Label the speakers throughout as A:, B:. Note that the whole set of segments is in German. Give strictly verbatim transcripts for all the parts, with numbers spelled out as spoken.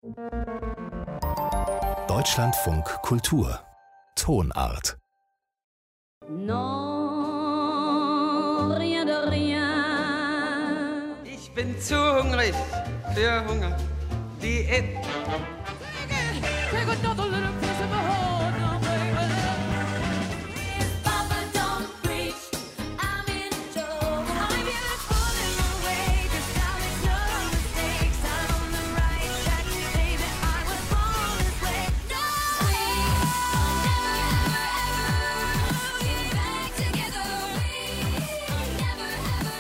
A: Deutschlandfunk Kultur Tonart.
B: Non, rien de rien.
C: Ich bin zu hungrig für Hunger. Diät.
B: Take another little piece of my heart now, baby. If Papa don't preach, I'm in trouble. I'm just falling away, just now makes no mistakes. I'm on the right track, baby, I was born this way. No, we will never, ever, ever get back together. We will never, ever,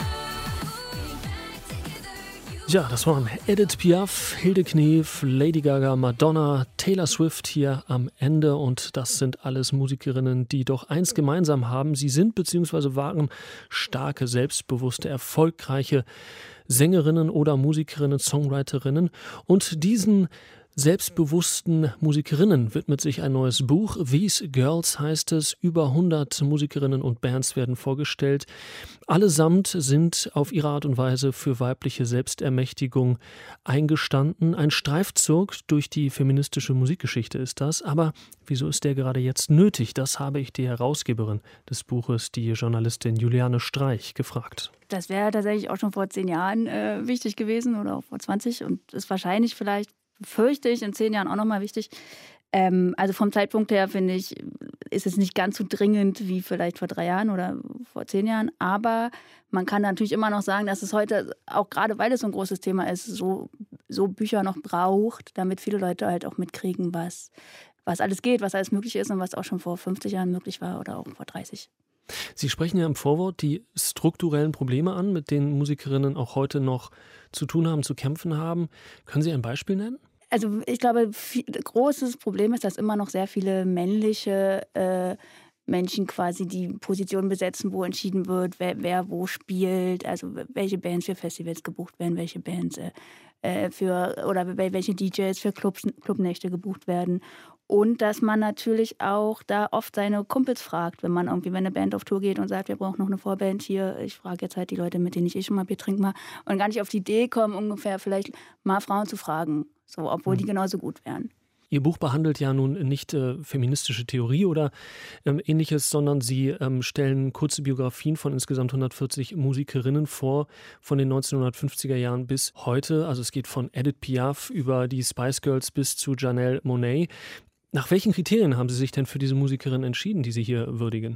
B: ever get back together. You
D: Ja, das waren Edith Piaf, Hilde Knef, Lady Gaga, Madonna, Taylor Swift hier am Ende. Und das sind alles Musikerinnen, die doch eins gemeinsam haben. Sie sind bzw. waren starke, selbstbewusste, erfolgreiche Sängerinnen oder Musikerinnen, Songwriterinnen. Und diesen selbstbewussten Musikerinnen widmet sich ein neues Buch. These Girls heißt es. Über hundert Musikerinnen und Bands werden vorgestellt. Allesamt sind auf ihre Art und Weise für weibliche Selbstermächtigung eingestanden. Ein Streifzug durch die feministische Musikgeschichte ist das. Aber wieso ist der gerade jetzt nötig? Das habe ich die Herausgeberin des Buches, die Journalistin Juliane Streich, gefragt.
E: Das wäre tatsächlich auch schon vor zehn Jahren äh, wichtig gewesen oder auch vor zwanzig und ist wahrscheinlich vielleicht, fürchte ich, in zehn Jahren auch nochmal wichtig. Ähm, also vom Zeitpunkt her, finde ich, ist es nicht ganz so dringend wie vielleicht vor drei Jahren oder vor zehn Jahren. Aber man kann natürlich immer noch sagen, dass es heute, auch gerade weil es so ein großes Thema ist, so, so Bücher noch braucht, damit viele Leute halt auch mitkriegen, was, was alles geht, was alles möglich ist und was auch schon vor fünfzig Jahren möglich war oder auch vor dreißig.
D: Sie sprechen ja im Vorwort die strukturellen Probleme an, mit denen Musikerinnen auch heute noch zu tun haben, zu kämpfen haben. Können Sie ein Beispiel nennen?
E: Also ich glaube, viel, großes Problem ist, dass immer noch sehr viele männliche äh, Menschen quasi die Position besetzen, wo entschieden wird, wer, wer wo spielt, also welche Bands für Festivals gebucht werden, welche Bands äh, für oder welche D Js für Clubs, Clubnächte gebucht werden. Und dass man natürlich auch da oft seine Kumpels fragt, wenn man irgendwie, wenn eine Band auf Tour geht und sagt, wir brauchen noch eine Vorband hier. Ich frage jetzt halt die Leute, mit denen ich eh schon mal Bier trinke mal. Und gar nicht auf die Idee kommen, ungefähr vielleicht mal Frauen zu fragen. So, obwohl die genauso gut wären.
D: Ihr Buch behandelt ja nun nicht äh, feministische Theorie oder ähm, ähnliches, sondern Sie ähm, stellen kurze Biografien von insgesamt hundertvierzig Musikerinnen vor, von den neunzehnhundertfünfziger Jahren bis heute. Also es geht von Edith Piaf über die Spice Girls bis zu Janelle Monáe. Nach welchen Kriterien haben Sie sich denn für diese Musikerinnen entschieden, die Sie hier würdigen?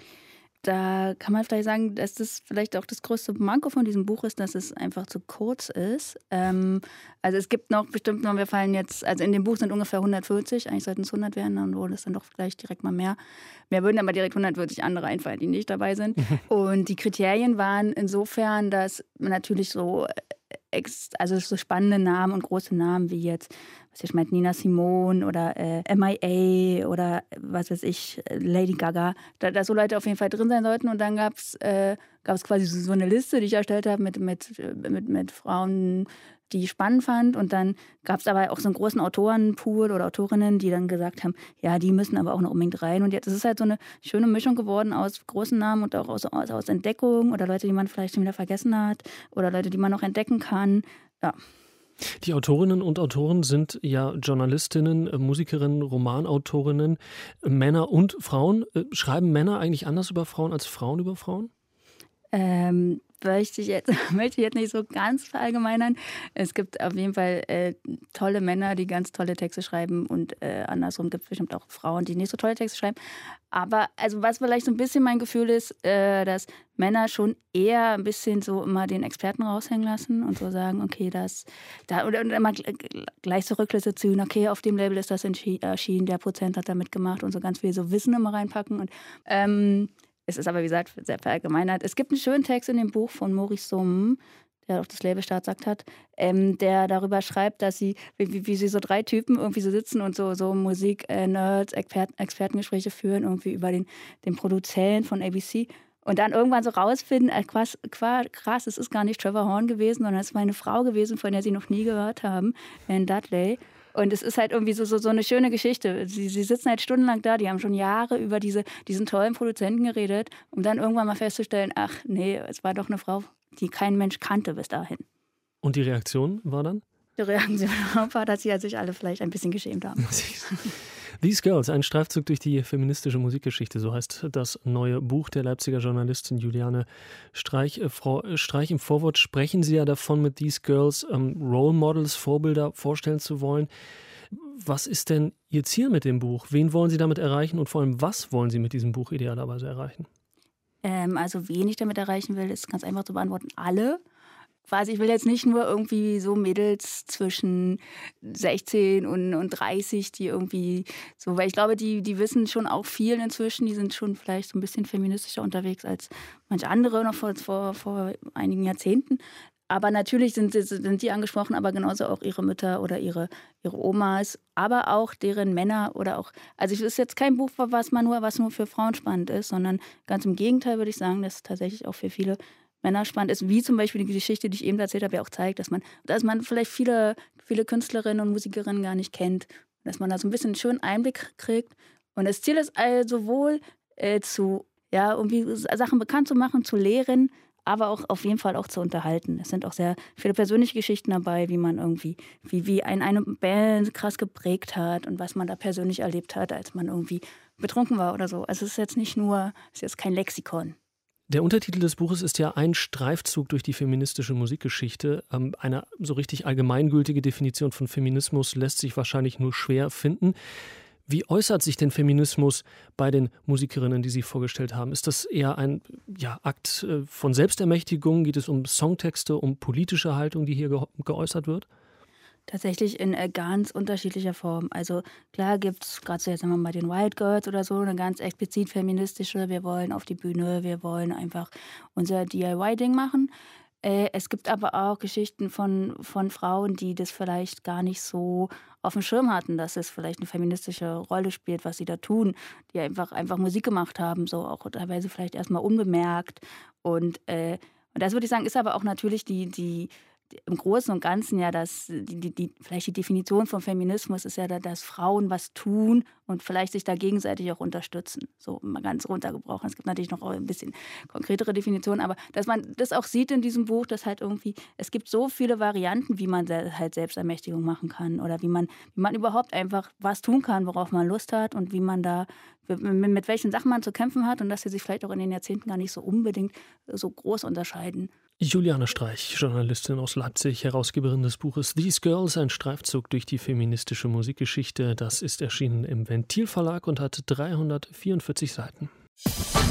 E: Da kann man vielleicht sagen, dass das vielleicht auch das größte Manko von diesem Buch ist, dass es einfach zu kurz ist. Ähm, also es gibt noch bestimmt noch, wir fallen jetzt, also in dem Buch sind ungefähr hundertvierzig, eigentlich sollten es hundert werden, dann wurde es dann doch gleich direkt mal mehr. Mehr würden aber direkt hundertvierzig andere einfallen, die nicht dabei sind. Und die Kriterien waren insofern, dass natürlich so, also so spannende Namen und große Namen wie jetzt, was ich meine, Nina Simone oder äh, M I A oder was weiß ich, Lady Gaga, da, da so Leute auf jeden Fall drin sein sollten. Und dann gab es äh, gab's quasi so, so eine Liste, die ich erstellt habe mit, mit, mit, mit Frauen, die ich spannend fand. Und dann gab es aber auch so einen großen Autorenpool oder Autorinnen, die dann gesagt haben, ja, die müssen aber auch noch unbedingt rein. Und jetzt ist es halt so eine schöne Mischung geworden aus großen Namen und auch aus, aus, aus Entdeckung oder Leute, die man vielleicht schon wieder vergessen hat oder Leute, die man noch entdecken kann. Ja.
D: Die Autorinnen und Autoren sind ja Journalistinnen, Musikerinnen, Romanautorinnen, Männer und Frauen. Schreiben Männer eigentlich anders über Frauen als Frauen über Frauen?
E: Ähm, möchte ich jetzt, möchte ich jetzt nicht so ganz verallgemeinern. Es gibt auf jeden Fall äh, tolle Männer, die ganz tolle Texte schreiben und äh, andersrum gibt es bestimmt auch Frauen, die nicht so tolle Texte schreiben. Aber also was vielleicht so ein bisschen mein Gefühl ist, äh, dass Männer schon eher ein bisschen so immer den Experten raushängen lassen und so sagen, okay, das, da oder immer gleich so Rückschlüsse ziehen, okay, auf dem Label ist das erschienen, der Prozent hat da mitgemacht und so ganz viel so Wissen immer reinpacken und ähm, es ist aber, wie gesagt, sehr verallgemeinert. Es gibt einen schönen Text in dem Buch von Maurice Somm, der auch das Label Staatsakt hat, ähm, der darüber schreibt, dass sie, wie, wie sie so drei Typen irgendwie so sitzen und so, so Musik-Nerds, Exper- Expertengespräche führen, irgendwie über den, den Produzenten von A B C. Und dann irgendwann so rausfinden, äh, krass, krass, es ist gar nicht Trevor Horn gewesen, sondern es war eine Frau gewesen, von der sie noch nie gehört haben, Anne Dudley. Und es ist halt irgendwie so, so, so eine schöne Geschichte. Sie, sie sitzen halt stundenlang da, die haben schon Jahre über diese, diesen tollen Produzenten geredet, um dann irgendwann mal festzustellen, ach nee, es war doch eine Frau, die kein Mensch kannte bis dahin.
D: Und die Reaktion war dann?
E: Die Reaktion war, dass sie sich alle vielleicht ein bisschen geschämt haben.
D: These Girls, ein Streifzug durch die feministische Musikgeschichte, so heißt das neue Buch der Leipziger Journalistin Juliane Streich. Äh, Frau Streich, im Vorwort sprechen Sie ja davon, mit These Girls ähm, Role Models, Vorbilder vorstellen zu wollen. Was ist denn Ihr Ziel mit dem Buch? Wen wollen Sie damit erreichen und vor allem, was wollen Sie mit diesem Buch idealerweise erreichen?
E: Ähm, also wen ich damit erreichen will, ist ganz einfach zu beantworten, alle. Quasi, ich will jetzt nicht nur irgendwie so Mädels zwischen sechzehn und, und dreißig, die irgendwie so, weil ich glaube, die, die wissen schon auch viel inzwischen, die sind schon vielleicht so ein bisschen feministischer unterwegs als manche andere noch vor, vor, vor einigen Jahrzehnten. Aber natürlich sind, sind die angesprochen, aber genauso auch ihre Mütter oder ihre, ihre Omas, aber auch deren Männer oder auch, also es ist jetzt kein Buch, was man nur, was nur für Frauen spannend ist, sondern ganz im Gegenteil würde ich sagen, dass es tatsächlich auch für viele Männer spannend ist, wie zum Beispiel die Geschichte, die ich eben erzählt habe, ja auch zeigt, dass man, dass man vielleicht viele, viele Künstlerinnen und Musikerinnen gar nicht kennt, dass man da so ein bisschen einen schönen Einblick kriegt. Und das Ziel ist also sowohl äh, zu, ja, irgendwie Sachen bekannt zu machen, zu lehren, aber auch auf jeden Fall auch zu unterhalten. Es sind auch sehr viele persönliche Geschichten dabei, wie man irgendwie, wie, wie ein, eine Band krass geprägt hat und was man da persönlich erlebt hat, als man irgendwie betrunken war oder so. Also es ist jetzt nicht nur, es ist jetzt kein Lexikon.
D: Der Untertitel des Buches ist ja ein Streifzug durch die feministische Musikgeschichte. Ähm, eine so richtig allgemeingültige Definition von Feminismus lässt sich wahrscheinlich nur schwer finden. Wie äußert sich denn Feminismus bei den Musikerinnen, die Sie vorgestellt haben? Ist das eher ein ja, Akt äh, von Selbstermächtigung? Geht es um Songtexte, um politische Haltung, die hier ge- geäußert wird?
E: Tatsächlich in äh, ganz unterschiedlicher Form. Also klar gibt es, gerade so jetzt sagen wir mal den White Girls oder so, eine ganz explizit feministische, wir wollen auf die Bühne, wir wollen einfach unser D I Y-Ding machen. Äh, es gibt aber auch Geschichten von, von Frauen, die das vielleicht gar nicht so auf dem Schirm hatten, dass es vielleicht eine feministische Rolle spielt, was sie da tun, die einfach, einfach Musik gemacht haben, so auch teilweise vielleicht erstmal unbemerkt. Und, äh, und das würde ich sagen, ist aber auch natürlich die, die im Großen und Ganzen ja, das, die, die, die, vielleicht die Definition von Feminismus ist ja, dass Frauen was tun und vielleicht sich da gegenseitig auch unterstützen. So mal ganz runtergebrochen. Es gibt natürlich noch ein bisschen konkretere Definitionen, aber dass man das auch sieht in diesem Buch, dass halt irgendwie, es gibt so viele Varianten, wie man halt Selbstermächtigung machen kann oder wie man, wie man überhaupt einfach was tun kann, worauf man Lust hat und wie man da, mit welchen Sachen man zu kämpfen hat und dass sie sich vielleicht auch in den Jahrzehnten gar nicht so unbedingt so groß unterscheiden.
D: Juliane Streich, Journalistin aus Leipzig, Herausgeberin des Buches These Girls, ein Streifzug durch die feministische Musikgeschichte. Das ist erschienen im Ventil Verlag und hat dreihundertvierundvierzig Seiten.